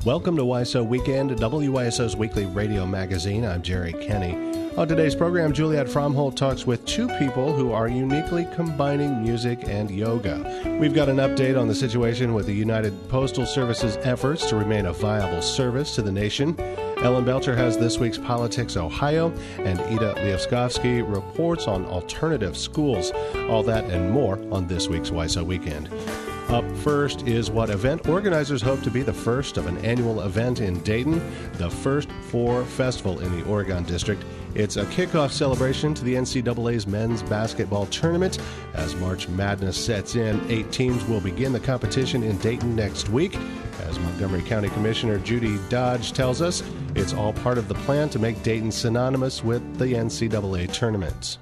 Welcome to YSO Weekend, WYSO's weekly radio magazine. I'm Jerry Kenny. On today's program, Juliet Fromholt talks with two people who are uniquely combining music and yoga. We've got an update on the situation with the United Postal Service's efforts to remain a viable service to the nation. Ellen Belcher has this week's Politics Ohio, and Ida Lioskovsky reports on alternative schools. All that and more on this week's YSO Weekend. Up first is what event organizers hope to be the first of an annual event in Dayton, the First Four Festival in the Oregon District. It's a kickoff celebration to the NCAA's men's basketball tournament. As March Madness sets in, 8 teams will begin the competition in Dayton next week. As Montgomery County Commissioner Judy Dodge tells us, it's all part of the plan to make Dayton synonymous with the NCAA tournament.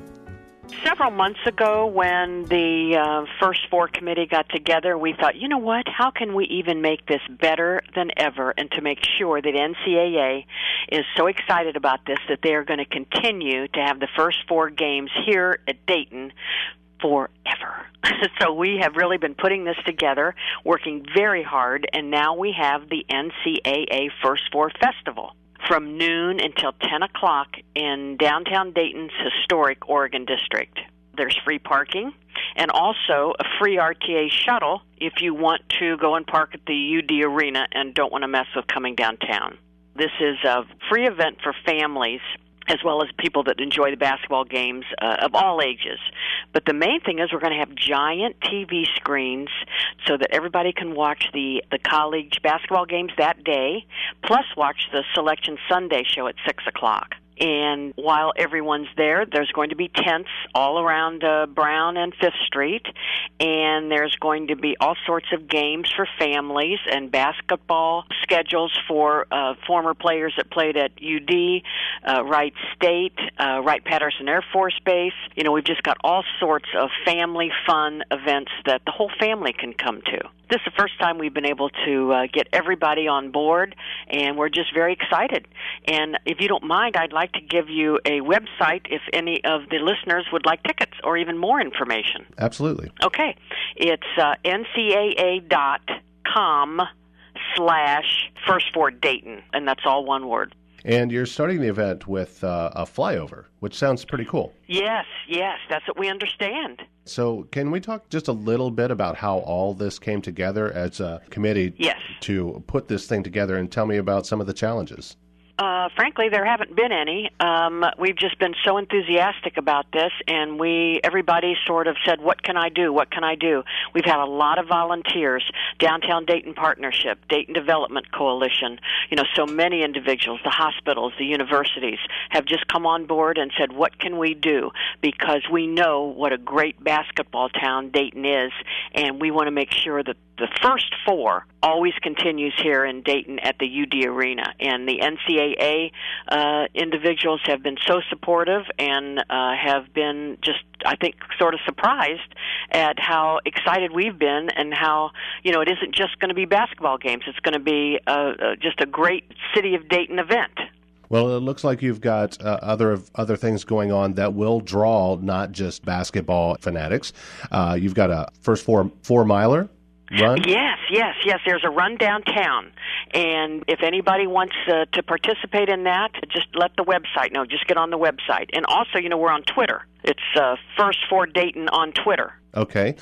Several months ago, when the First Four committee got together, we thought, you know what, how can we even make this better than ever, and to make sure that NCAA is so excited about this that they are going to continue to have the First Four games here at Dayton forever. So we have really been putting this together, working very hard, and now we have the NCAA First Four Festival from noon until 10 o'clock in downtown Dayton's historic Oregon District. There's free parking and also a free RTA shuttle if you want to go and park at the UD Arena and don't want to mess with coming downtown. This is a free event for families as well as people that enjoy the basketball games of all ages. But the main thing is we're going to have giant TV screens so that everybody can watch the college basketball games that day, plus watch the Selection Sunday show at 6 o'clock. And while everyone's there, there's going to be tents all around Brown and 5th Street, and there's going to be all sorts of games for families and basketball schedules for former players that played at UD, Wright State, Wright-Patterson Air Force Base. You know, we've just got all sorts of family fun events that the whole family can come to. This is the first time we've been able to get everybody on board, and we're just very excited. And if you don't mind, I'd like to give you a website if any of the listeners would like tickets or even more information. Absolutely. Okay. It's ncaa.com/firstfourdayton, and that's all one word. And you're starting the event with a flyover, which sounds pretty cool. Yes, that's what we understand. So can we talk just a little bit about how all this came together as a committee to put this thing together, and tell me about some of the challenges? Frankly, there haven't been any. We've just been so enthusiastic about this, and everybody sort of said, what can I do? What can I do? We've had a lot of volunteers, Downtown Dayton Partnership, Dayton Development Coalition, so many individuals, the hospitals, the universities have just come on board and said, what can we do? Because we know what a great basketball town Dayton is, and we want to make sure that the First Four always continues here in Dayton at the UD Arena, and the NCAA individuals have been so supportive and have been just, I think, sort of surprised at how excited we've been and how, it isn't just going to be basketball games. It's going to be just a great City of Dayton event. Well, it looks like you've got other things going on that will draw not just basketball fanatics. You've got a First Four-miler run? Yes. There's a run downtown. And if anybody wants to participate in that, just let the website know. Just get on the website. And also, we're on Twitter. It's First Four Dayton on Twitter. Okay.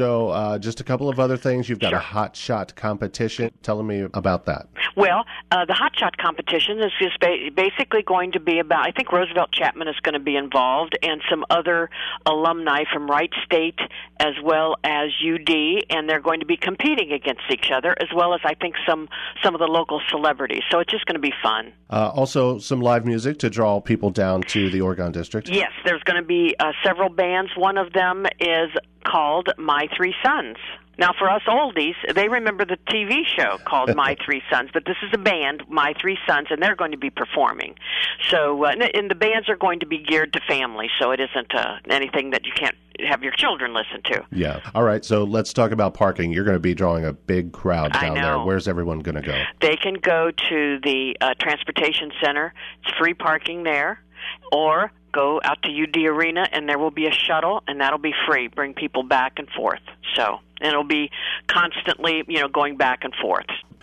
So just a couple of other things. You've got a hot shot competition. Tell me about that. Well, the hot shot competition is just basically going to be about, I think Roosevelt Chapman is going to be involved, and some other alumni from Wright State as well as UD, and they're going to be competing against each other, as well as I think some of the local celebrities. So it's just going to be fun. Also, some live music to draw people down to the Oregon District. Yes, there's going to be several bands. One of them is called My Three Sons. Now, for us oldies, they remember the TV show called My Three Sons, but this is a band, My Three Sons, and they're going to be performing. So, and the bands are going to be geared to families, so it isn't anything that you can't have your children listen to. Yeah. All right, so let's talk about parking. You're going to be drawing a big crowd down there. Where's everyone going to go? They can go to the Transportation Center. It's free parking there. Or go out to UD Arena, and there will be a shuttle, and that'll be free. Bring people back and forth. So, and it'll be constantly, going back and forth.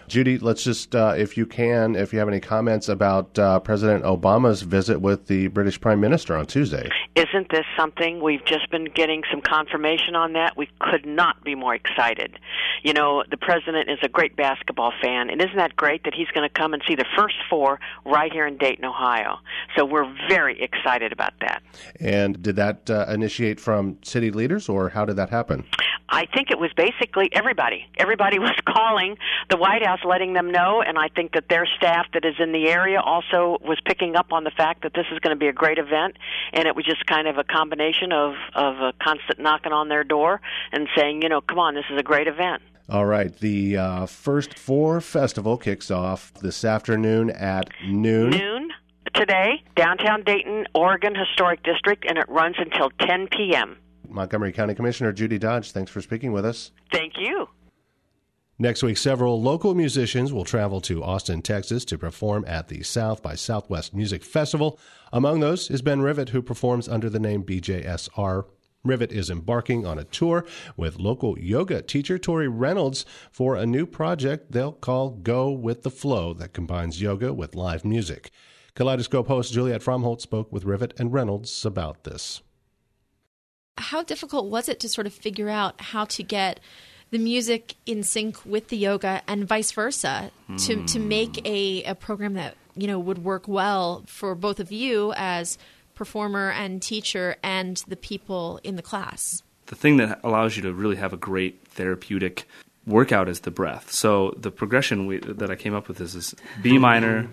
Judy, let's just, if you have any comments about President Obama's visit with the British Prime Minister on Tuesday. Isn't this something? We've just been getting some confirmation on that. We could not be more excited. You know, the president is a great basketball fan, and isn't that great that he's going to come and see the first four right here in Dayton, Ohio? So we're very excited about that. And did that initiate from city leaders, or how did that happen? I think it was basically everybody. Everybody was calling the White House, letting them know, and I think that their staff that is in the area also was picking up on the fact that this is going to be a great event, and it was just kind of a combination of a constant knocking on their door and saying, you know, come on, this is a great event. All right. The First Four Festival kicks off this afternoon at noon. Today, downtown Dayton, Oregon Historic District, and it runs until 10 p.m. Montgomery County Commissioner Judy Dodge, thanks for speaking with us. Thank you. Next week, several local musicians will travel to Austin, Texas to perform at the South by Southwest Music Festival. Among those is Ben Rivett, who performs under the name BJSR. Rivett is embarking on a tour with local yoga teacher Tori Reynolds for a new project they'll call Go With The Flow that combines yoga with live music. Kaleidoscope host Juliet Fromholt spoke with Rivett and Reynolds about this. How difficult was it to sort of figure out how to get the music in sync with the yoga and vice versa to make a program that, you know, would work well for both of you as performer and teacher and the people in the class? The thing that allows you to really have a great therapeutic workout is the breath. So the progression that I came up with is B minor,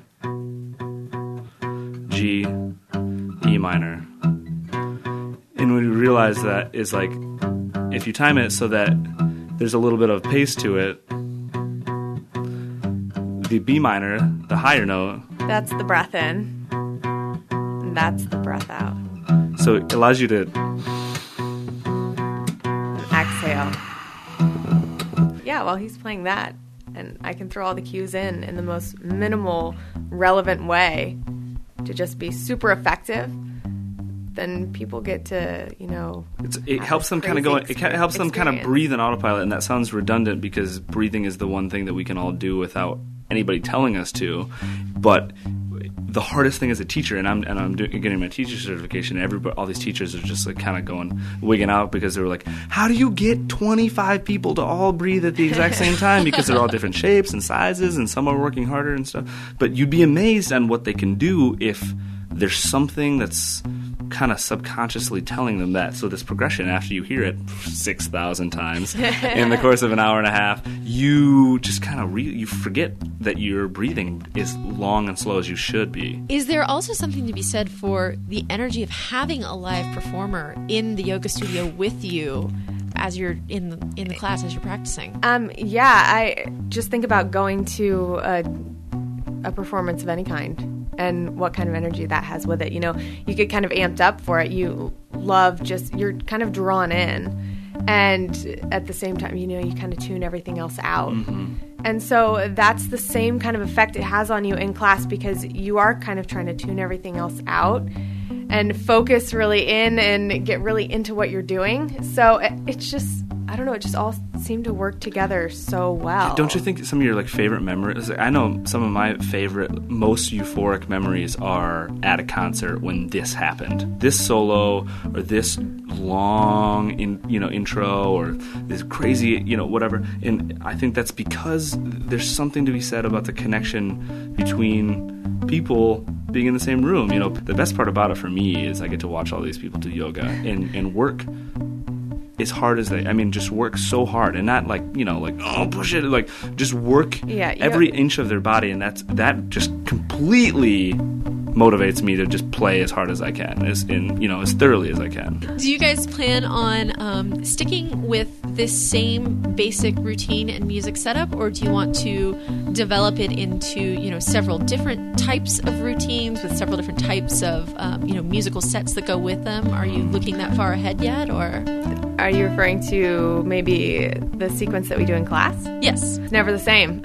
G, E minor. And we realized that is like, if you time it so that there's a little bit of pace to it, the B minor, the higher note, that's the breath in, and that's the breath out. So it allows you to exhale. Yeah, while he's playing that, and I can throw all the cues in the most minimal, relevant way to just be super effective, then people get to, you know, it helps them kind of go. It helps them kind of breathe in autopilot, and that sounds redundant because breathing is the one thing that we can all do without anybody telling us to. But the hardest thing as a teacher, and I'm getting my teacher certification. All these teachers are just like kind of wigging out because they were like, "How do you get 25 people to all breathe at the exact same time?" Because they're all different shapes and sizes, and some are working harder and stuff. But you'd be amazed on what they can do if there's something that's kind of subconsciously telling them that. So this progression, after you hear it 6,000 times in the course of an hour and a half, you just kind of you forget that your breathing is long and slow as you should be. Is there also something to be said for the energy of having a live performer in the yoga studio with you as you're in the class, as you're practicing? Yeah, I just think about going to a performance of any kind and what kind of energy that has with it. You know, you get kind of amped up for it. You love you're kind of drawn in. And at the same time, you know, you kind of tune everything else out. Mm-hmm. And so that's the same kind of effect it has on you in class, because you are kind of trying to tune everything else out and focus really in and get really into what you're doing. So it's just, I don't know, it just all seemed to work together so well. Don't you think some of your like favorite memories? I know some of my favorite, most euphoric memories are at a concert when this happened. This solo or this long intro or this crazy, whatever. And I think that's because there's something to be said about the connection between people being in the same room. The best part about it for me is I get to watch all these people do yoga and work as hard as just work so hard and not push it, just work every inch of their body, and that just completely motivates me to just play as hard as I can, as thoroughly as I can. Do you guys plan on sticking with this same basic routine and music setup, or do you want to develop it into several different types of routines with several different types of musical sets that go with them? Are you looking that far ahead yet, or are you referring to maybe the sequence that we do in class? Yes. Never the same.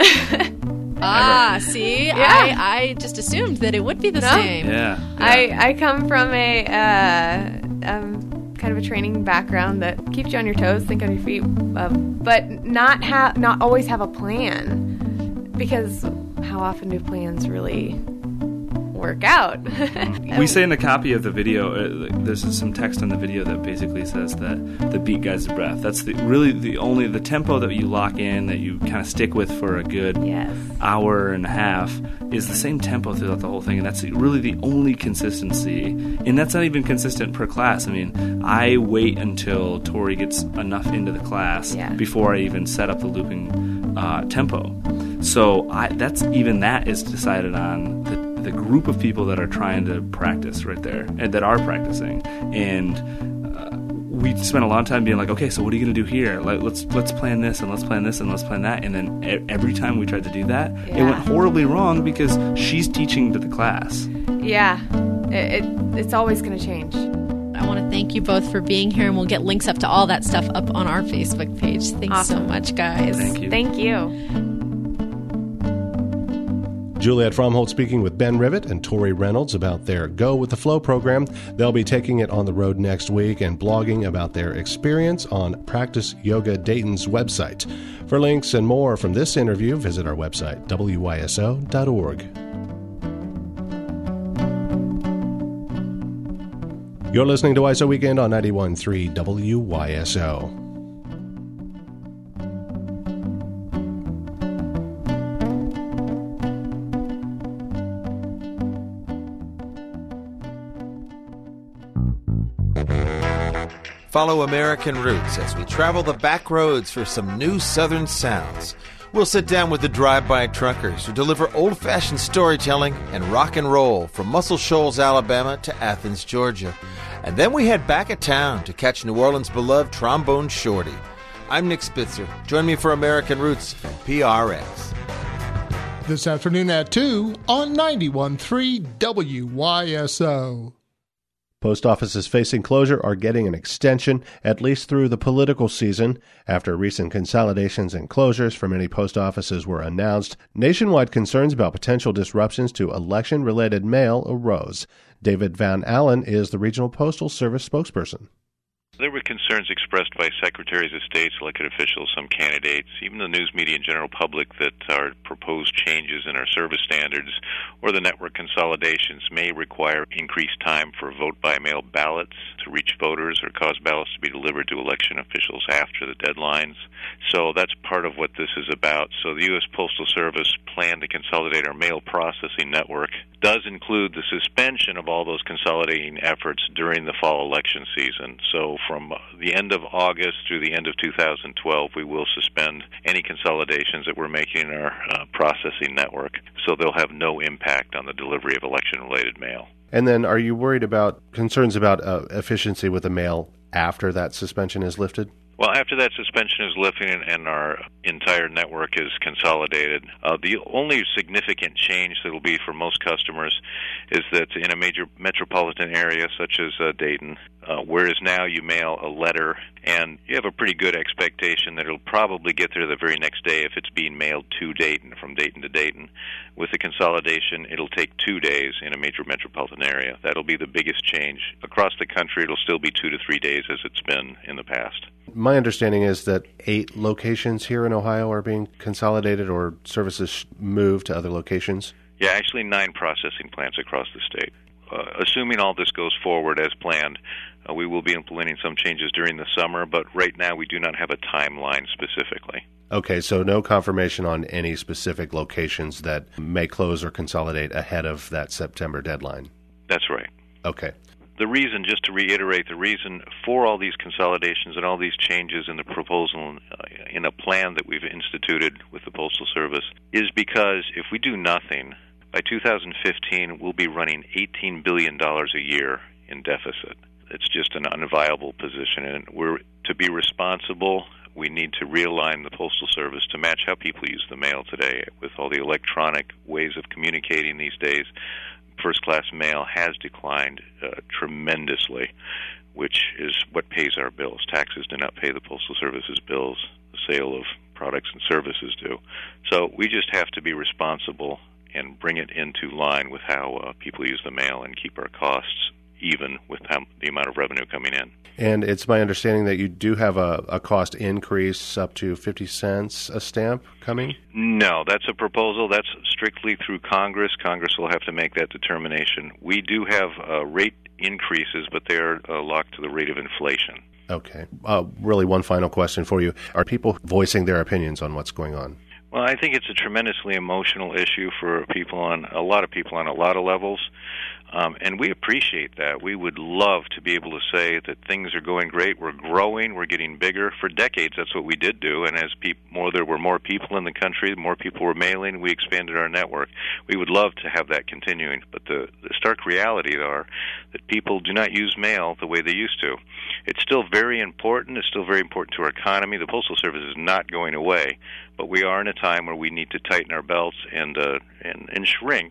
See? Yeah. I just assumed that it would be the same. Yeah. I come from a kind of a training background that keeps you on your toes, think on your feet, but not always have a plan. because how often do plans really work out? We say in the copy of the video, there's some text in the video that basically says that the beat guides the breath. That's the tempo that you lock in, that you kind of stick with for a good hour and a half, is the same tempo throughout the whole thing, and that's really the only consistency. And that's not even consistent per class. I mean, I wait until Tori gets enough into the class before I even set up the looping tempo. So that is decided on the group of people that are trying to practice right there, and that are practicing. And we spent a lot of time being like, okay, so what are you going to do here? Like, let's plan this, and let's plan this, and let's plan that. And then every time we tried to do that, it went horribly wrong because she's teaching to the class. Yeah, it's always going to change. I want to thank you both for being here, and we'll get links up to all that stuff up on our Facebook page. Thanks so much, guys. Thank you. Thank you. Juliet Fromholtz speaking with Ben Rivett and Tori Reynolds about their Go With The Flow program. They'll be taking it on the road next week and blogging about their experience on Practice Yoga Dayton's website. For links and more from this interview, visit our website, wyso.org. You're listening to WISO Weekend on 91.3 WYSO. Follow American Roots as we travel the back roads for some new Southern sounds. We'll sit down with the drive-by truckers who deliver old-fashioned storytelling and rock and roll from Muscle Shoals, Alabama to Athens, Georgia. And then we head back at town to catch New Orleans' beloved Trombone Shorty. I'm Nick Spitzer. Join me for American Roots from PRX. This afternoon at 2 on 91.3 WYSO. Post offices facing closure are getting an extension, at least through the political season. After recent consolidations and closures for many post offices were announced, nationwide concerns about potential disruptions to election-related mail arose. David Van Allen is the Regional Postal Service spokesperson. There were concerns expressed by secretaries of state, elected officials, some candidates, even the news media and general public that our proposed changes in our service standards or the network consolidations may require increased time for vote-by-mail ballots to reach voters or cause ballots to be delivered to election officials after the deadlines. So that's part of what this is about. So the U.S. Postal Service plan to consolidate our mail processing network does include the suspension of all those consolidating efforts during the fall election season. So from the end of August through the end of 2012, we will suspend any consolidations that we're making in our processing network. So they'll have no impact on the delivery of election-related mail. And then are you worried about concerns about efficiency with the mail after that suspension is lifted? Well, after that suspension is lifted and our entire network is consolidated, the only significant change that will be for most customers is that in a major metropolitan area such as Dayton, whereas now you mail a letter and you have a pretty good expectation that it'll probably get there the very next day if it's being mailed to Dayton, from Dayton to Dayton. With the consolidation, it'll take 2 days in a major metropolitan area. That'll be the biggest change. Across the country, it'll still be 2 to 3 days as it's been in the past. My understanding is that 8 locations here in Ohio are being consolidated or services moved to other locations. Yeah, actually 9 processing plants across the state. Assuming all this goes forward as planned, we will be implementing some changes during the summer, but right now we do not have a timeline specifically. Okay, so no confirmation on any specific locations that may close or consolidate ahead of that September deadline. That's right. Okay. The reason, just to reiterate, the reason for all these consolidations and all these changes in the proposal in a plan that we've instituted with the Postal Service is because if we do nothing, by 2015 we'll be running $18 billion a year in deficit. It's just an unviable position, and to be responsible, we need to realign the Postal Service to match how people use the mail today. With all the electronic ways of communicating these days, first-class mail has declined tremendously, which is what pays our bills. Taxes do not pay the Postal Service's bills. The sale of products and services do. So we just have to be responsible and bring it into line with how people use the mail and keep our costs even with the amount of revenue coming in. And it's my understanding that you do have a cost increase up to 50 cents a stamp coming? No, that's a proposal. That's strictly through Congress. Congress will have to make that determination. We do have rate increases, but they're locked to the rate of inflation. Okay. Really, one final question for you. Are people voicing their opinions on what's going on? Well, I think it's a tremendously emotional issue for a lot of people on a lot of levels, and we appreciate that. We would love to be able to say that things are going great, we're growing, we're getting bigger. For decades, that's what we did do, and as there were more people in the country, more people were mailing, we expanded our network. We would love to have that continuing, but the stark reality are that people do not use mail the way they used to. It's still very important. It's still very important to our economy. The Postal Service is not going away, but we are in a time where we need to tighten our belts and shrink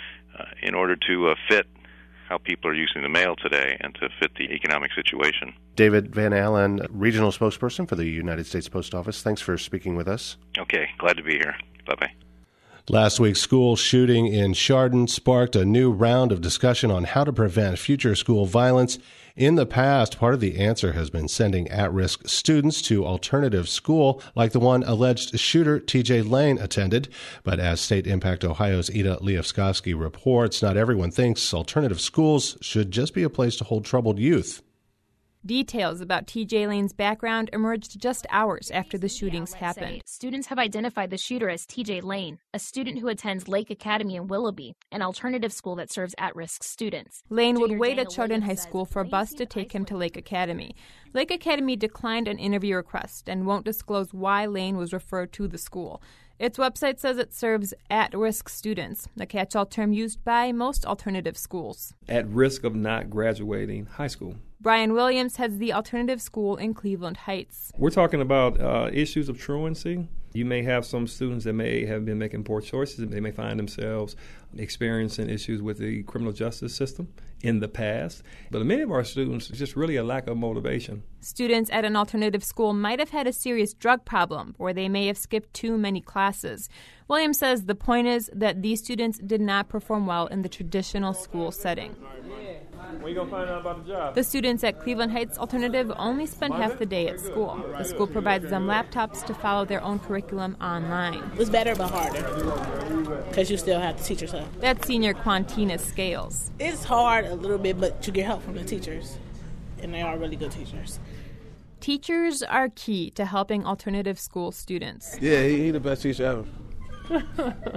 in order to fit how people are using the mail today and to fit the economic situation. David Van Allen, Regional Spokesperson for the United States Post Office. Thanks for speaking with us. Okay, glad to be here. Bye-bye. Last week's school shooting in Chardon sparked a new round of discussion on how to prevent future school violence. In the past, part of the answer has been sending at-risk students to alternative school, like the one alleged shooter TJ Lane attended. But as State Impact Ohio's Ida Lievskowski reports, not everyone thinks alternative schools should just be a place to hold troubled youth. Details about TJ Lane's background emerged just hours after the shootings happened. Students have identified the shooter as TJ Lane, a student who attends Lake Academy in Willoughby, an alternative school that serves at-risk students. Lane would wait at Chardon High School for a bus to take him to Lake Academy. Lake Academy declined an interview request and won't disclose why Lane was referred to the school. Its website says it serves at-risk students, a catch-all term used by most alternative schools. At risk of not graduating high school. Brian Williams heads the alternative school in Cleveland Heights. We're talking about issues of truancy. You may have some students that may have been making poor choices, and they may find themselves experiencing issues with the criminal justice system in the past. But many of our students, it's just really a lack of motivation. Students at an alternative school might have had a serious drug problem, or they may have skipped too many classes. Williams says the point is that these students did not perform well in the traditional school setting. When you going to find out about the job? The students at Cleveland Heights Alternative only spend half the day at school. The school provides them laptops to follow their own curriculum online. It's better but harder because you still have to teach yourself. That's senior Quantina Scales. It's hard a little bit, but you get help from the teachers, and they are really good teachers. Teachers are key to helping alternative school students. Yeah, he's the best teacher ever.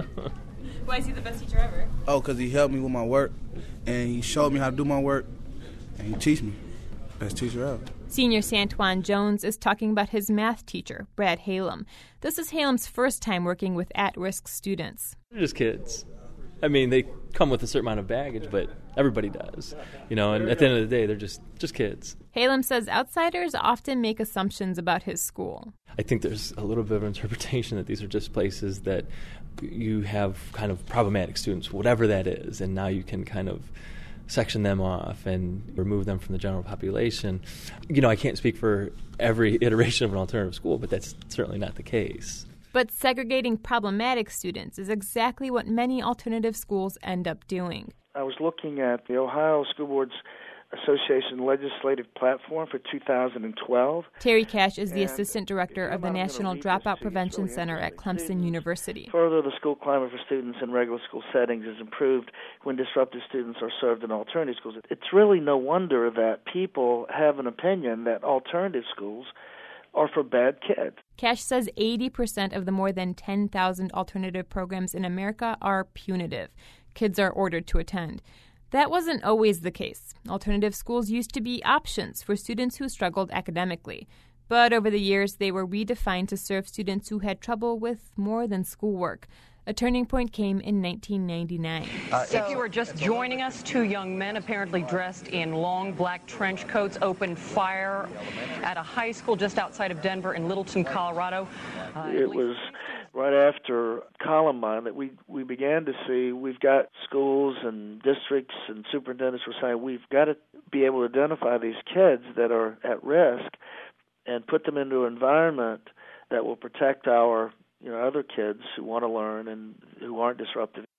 Why is he the best teacher ever? Oh, because he helped me with my work, and he showed me how to do my work, and he teach me. Best teacher ever. Senior Santuan Jones is talking about his math teacher, Brad Halem. This is Halem's first time working with at-risk students. They're just kids. I mean, they come with a certain amount of baggage, but everybody does. And at the end of the day, they're just kids. Halem says outsiders often make assumptions about his school. I think there's a little bit of interpretation that these are just places that you have kind of problematic students, whatever that is, and now you can kind of section them off and remove them from the general population. I can't speak for every iteration of an alternative school, but that's certainly not the case. But segregating problematic students is exactly what many alternative schools end up doing. I was looking at the Ohio School Boards Association legislative platform for 2012. Terry Cash is the assistant director of the National Dropout Prevention Center at Clemson University. Further, the school climate for students in regular school settings is improved when disruptive students are served in alternative schools. It's really no wonder that people have an opinion that alternative schools are for bad kids. Cash says 80% of the more than 10,000 alternative programs in America are punitive. Kids are ordered to attend. That wasn't always the case. Alternative schools used to be options for students who struggled academically. But over the years, they were redefined to serve students who had trouble with more than schoolwork. A turning point came in 1999. If you are just joining us, two young men apparently dressed in long black trench coats opened fire at a high school just outside of Denver in Littleton, Colorado. It was right after Columbine that we began to see we've got schools and districts and superintendents were saying we've got to be able to identify these kids that are at risk and put them into an environment that will protect our other kids who want to learn and who aren't disruptive.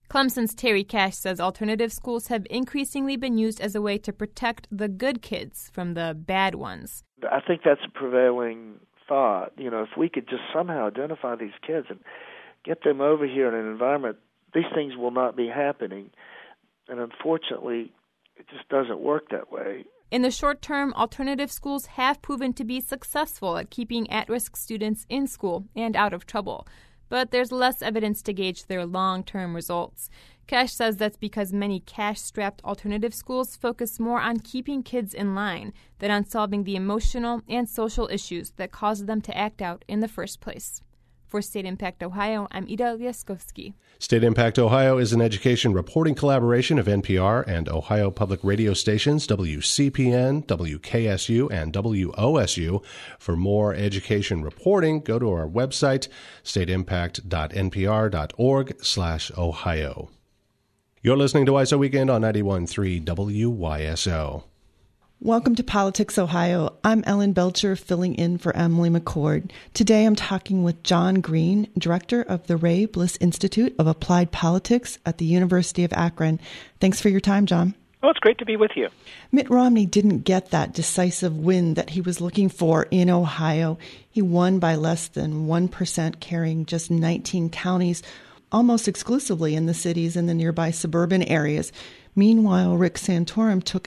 Clemson's Terry Cash says alternative schools have increasingly been used as a way to protect the good kids from the bad ones. I think that's a prevailing thought. If we could just somehow identify these kids and get them over here in an environment, these things will not be happening. And unfortunately, it just doesn't work that way. In the short term, alternative schools have proven to be successful at keeping at-risk students in school and out of trouble. But there's less evidence to gauge their long-term results. Cash says that's because many cash-strapped alternative schools focus more on keeping kids in line than on solving the emotional and social issues that cause them to act out in the first place. For State Impact Ohio, I'm Ida Liaskovsky. State Impact Ohio is an education reporting collaboration of NPR and Ohio public radio stations WCPN, WKSU, and WOSU. For more education reporting, go to our website, stateimpact.npr.org/Ohio. You're listening to WISO Weekend on 91.3 WYSO. Welcome to Politics Ohio. I'm Ellen Belcher, filling in for Emily McCord. Today I'm talking with John Green, director of the Ray Bliss Institute of Applied Politics at the University of Akron. Thanks for your time, John. Oh, it's great to be with you. Mitt Romney didn't get that decisive win that he was looking for in Ohio. He won by less than 1%, carrying just 19 counties, almost exclusively in the cities and the nearby suburban areas. Meanwhile, Rick Santorum took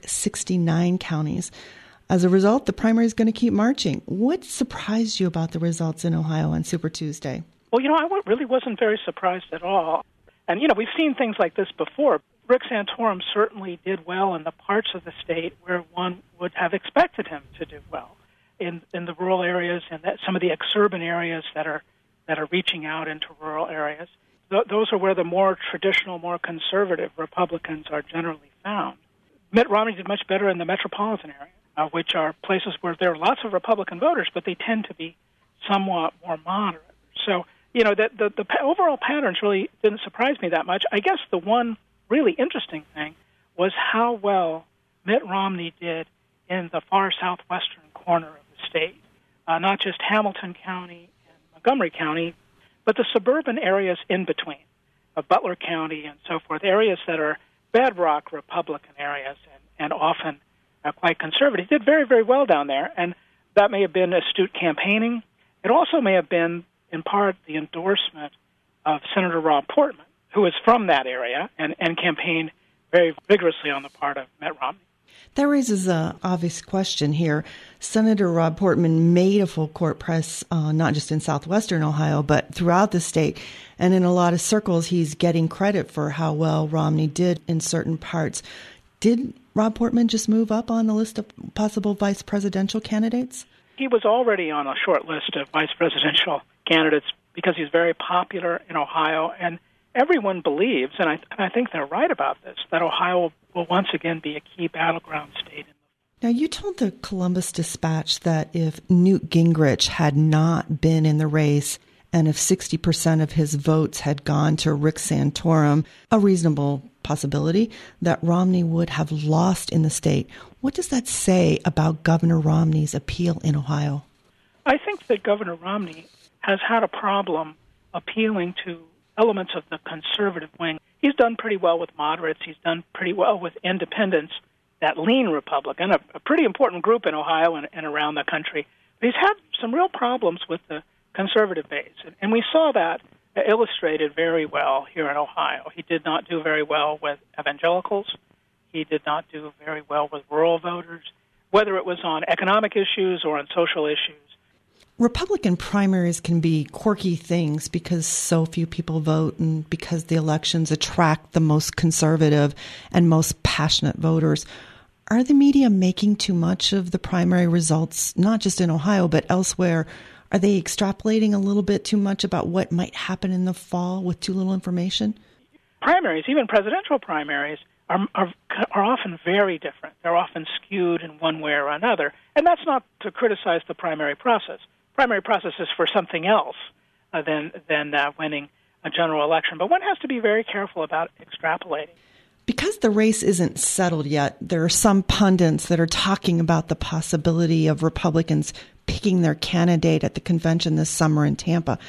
69 counties. As a result, the primary is going to keep marching. What surprised you about the results in Ohio on Super Tuesday? Well, I really wasn't very surprised at all. And, we've seen things like this before. Rick Santorum certainly did well in the parts of the state where one would have expected him to do well, in the rural areas and some of the exurban areas that are reaching out into rural areas. Those are where the more traditional, more conservative Republicans are generally found. Mitt Romney did much better in the metropolitan area, which are places where there are lots of Republican voters, but they tend to be somewhat more moderate. So, the overall patterns really didn't surprise me that much. I guess the one really interesting thing was how well Mitt Romney did in the far southwestern corner of the state, not just Hamilton County and Montgomery County, but the suburban areas in between, Butler County and so forth, areas that are bedrock Republican areas and often quite conservative. He did very, very well down there, and that may have been astute campaigning. It also may have been, in part, the endorsement of Senator Rob Portman, who is from that area and campaigned very vigorously on the part of Mitt Romney. That raises an obvious question here. Senator Rob Portman made a full court press, not just in southwestern Ohio, but throughout the state. And in a lot of circles, he's getting credit for how well Romney did in certain parts. Did Rob Portman just move up on the list of possible vice presidential candidates? He was already on a short list of vice presidential candidates because he's very popular in Ohio. And everyone believes, and I think they're right about this, that Ohio will once again be a key battleground state. Now, you told the Columbus Dispatch that if Newt Gingrich had not been in the race and if 60% of his votes had gone to Rick Santorum, a reasonable possibility that Romney would have lost in the state. What does that say about Governor Romney's appeal in Ohio? I think that Governor Romney has had a problem appealing to elements of the conservative wing. He's done pretty well with moderates. He's done pretty well with independents, that lean Republican, a pretty important group in Ohio and around the country. But he's had some real problems with the conservative base, and we saw that illustrated very well here in Ohio. He did not do very well with evangelicals. He did not do very well with rural voters, whether it was on economic issues or on social issues. Republican primaries can be quirky things because so few people vote and because the elections attract the most conservative and most passionate voters. Are the media making too much of the primary results, not just in Ohio, but elsewhere? Are they extrapolating a little bit too much about what might happen in the fall with too little information? Primaries, even presidential primaries, are often very different. They're often skewed in one way or another. And that's not to criticize the primary process. Primary process is for something else than winning a general election. But one has to be very careful about extrapolating. Because the race isn't settled yet, there are some pundits that are talking about the possibility of Republicans picking their candidate at the convention this summer in Tampa.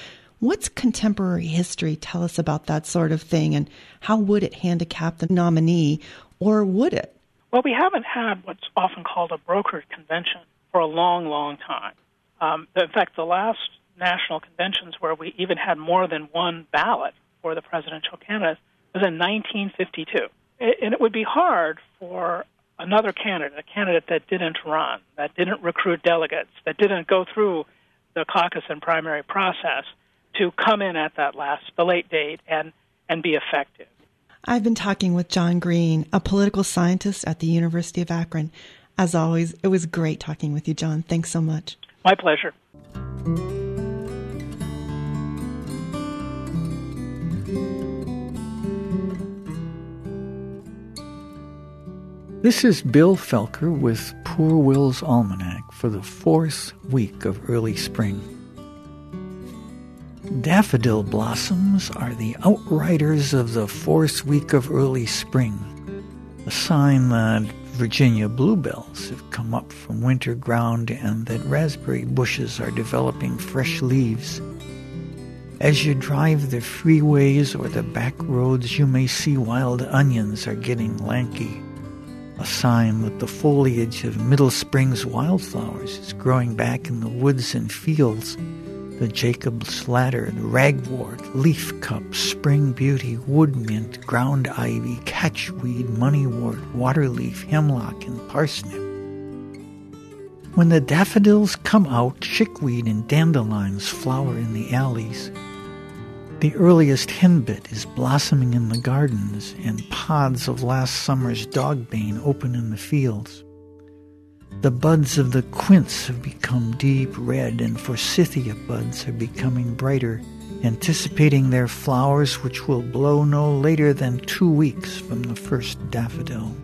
What's contemporary history tell us about that sort of thing, and how would it handicap the nominee, or would it? Well, we haven't had what's often called a brokered convention for a long, long time. In fact, the last national conventions where we even had more than one ballot for the presidential candidates was in 1952. And it would be hard for another candidate, a candidate that didn't run, that didn't recruit delegates, that didn't go through the caucus and primary process, to come in at the late date and be effective. I've been talking with John Green, a political scientist at the University of Akron. As always, it was great talking with you, John. Thanks so much. My pleasure. This is Bill Felker with Poor Will's Almanac for the 4th week of early spring. Daffodil blossoms are the outriders of the 4th week of early spring, a sign that Virginia bluebells have come up from winter ground and that raspberry bushes are developing fresh leaves. As you drive the freeways or the back roads, you may see wild onions are getting lanky, a sign that the foliage of middle spring's wildflowers is growing back in the woods and fields. The Jacob's ladder, the ragwort, leafcup, spring beauty, woodmint, ground ivy, catchweed, moneywort, waterleaf, hemlock, and parsnip. When the daffodils come out, chickweed and dandelions flower in the alleys. The earliest henbit is blossoming in the gardens, and pods of last summer's dogbane open in the fields. The buds of the quince have become deep red, and forsythia buds are becoming brighter, anticipating their flowers, which will blow no later than 2 weeks from the first daffodil.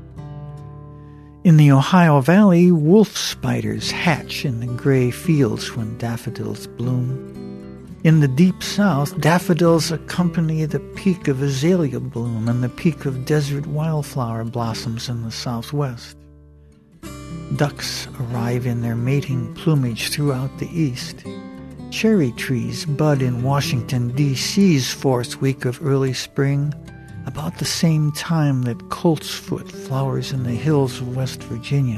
In the Ohio Valley, wolf spiders hatch in the gray fields when daffodils bloom. In the deep south, daffodils accompany the peak of azalea bloom and the peak of desert wildflower blossoms in the southwest. Ducks arrive in their mating plumage throughout the east. Cherry trees bud in Washington, D.C.'s 4th week of early spring, about the same time that coltsfoot flowers in the hills of West Virginia.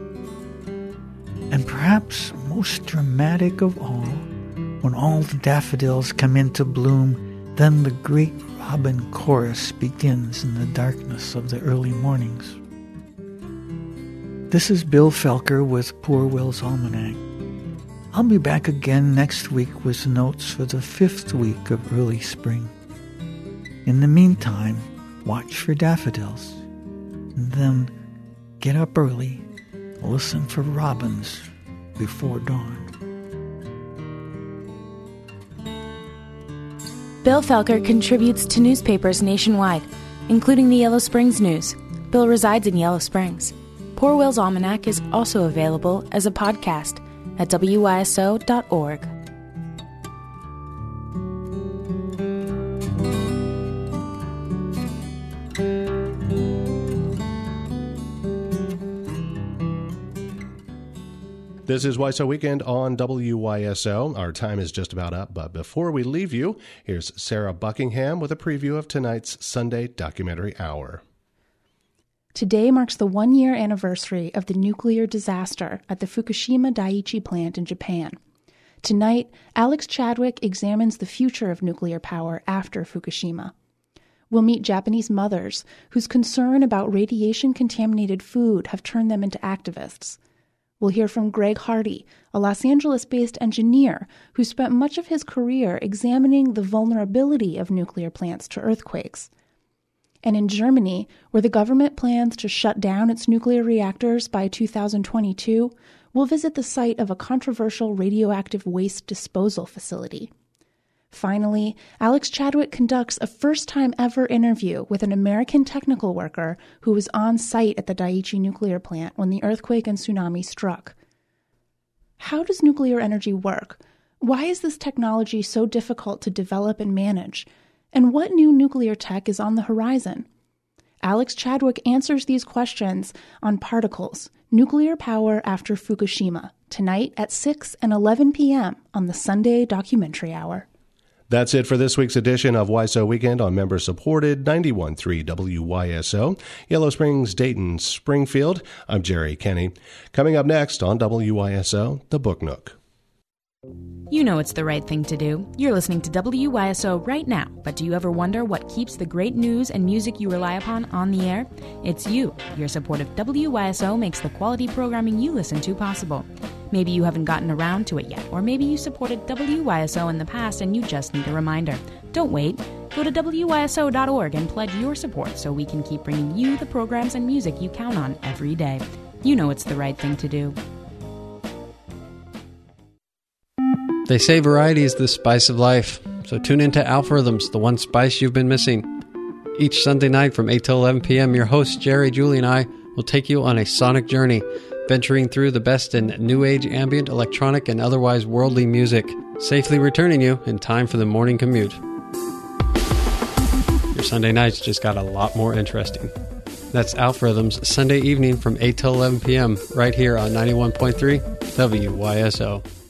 And perhaps most dramatic of all, when all the daffodils come into bloom, then the great robin chorus begins in the darkness of the early mornings. This is Bill Felker with Poor Will's Almanac. I'll be back again next week with notes for the 5th week of early spring. In the meantime, watch for daffodils, and then get up early, listen for robins before dawn. Bill Felker contributes to newspapers nationwide, including the Yellow Springs News. Bill resides in Yellow Springs. Poor Will's Almanac is also available as a podcast at wyso.org. This is WYSO Weekend on WYSO. Our time is just about up, but before we leave you, here's Sarah Buckingham with a preview of tonight's Sunday Documentary Hour. Today marks the 1-year anniversary of the nuclear disaster at the Fukushima Daiichi plant in Japan. Tonight, Alex Chadwick examines the future of nuclear power after Fukushima. We'll meet Japanese mothers whose concern about radiation-contaminated food have turned them into activists. We'll hear from Greg Hardy, a Los Angeles-based engineer who spent much of his career examining the vulnerability of nuclear plants to earthquakes. And in Germany, where the government plans to shut down its nuclear reactors by 2022, we'll visit the site of a controversial radioactive waste disposal facility. Finally, Alex Chadwick conducts a first-time ever interview with an American technical worker who was on site at the Daiichi nuclear plant when the earthquake and tsunami struck. How does nuclear energy work? Why is this technology so difficult to develop and manage? And what new nuclear tech is on the horizon? Alex Chadwick answers these questions on Particles, Nuclear Power After Fukushima, tonight at 6 and 11 p.m. on the Sunday Documentary Hour. That's it for this week's edition of YSO Weekend on member-supported 91.3 WYSO, Yellow Springs, Dayton, Springfield. I'm Jerry Kenny. Coming up next on WYSO, The Book Nook. You know it's the right thing to do. You're listening to WYSO right now, but do you ever wonder what keeps the great news and music you rely upon on the air? It's you. Your support of WYSO makes the quality programming you listen to possible. Maybe you haven't gotten around to it yet, or maybe you supported WYSO in the past and you just need a reminder. Don't wait. Go to WYSO.org and pledge your support so we can keep bringing you the programs and music you count on every day. You know it's the right thing to do. They say variety is the spice of life, so tune into Algorithms, the one spice you've been missing. Each Sunday night from 8 till 11 p.m., your hosts Jerry, Julie, and I will take you on a sonic journey, venturing through the best in new age, ambient, electronic, and otherwise worldly music, safely returning you in time for the morning commute. Your Sunday nights just got a lot more interesting. That's Algorithms, Sunday evening from 8 till 11 p.m., right here on 91.3 WYSO.